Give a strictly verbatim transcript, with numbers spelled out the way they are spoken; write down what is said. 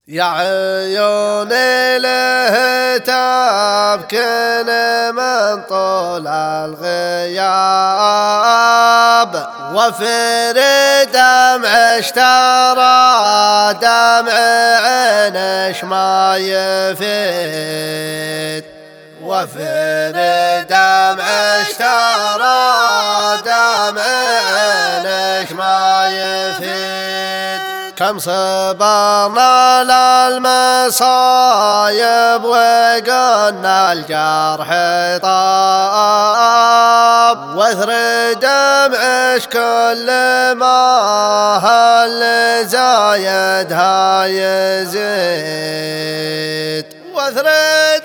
يا عيون الهتاب كن من طول الغياب، وفر دمع اشترى دمع عينش ما يفيد، وفر دمع اشترى دمع عينش ما يفيد. كم صبرنا للمصايب وقلنا الجرح طاب، واثر دمعش كل ما هل زايدها يزيد، واثر